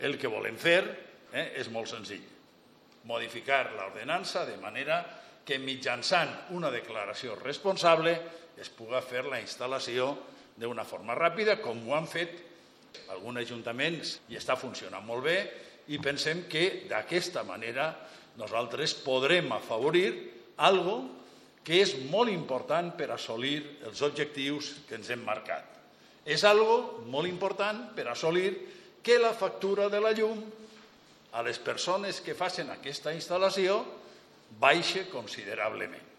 El que volem fer és molt senzill. Modificar l'ordenança de manera que mitjançant una declaració responsable es pugui fer la instal·lació d'una forma ràpida, com ho han fet alguns ajuntaments i està funcionant molt bé, i pensem que d'aquesta manera nosaltres podrem afavorir algo que és molt important per assolir els objectius que ens hem marcat. És algo molt important per assolir que la factura de la llum a les persones que facin aquesta instal·lació baixa considerablement.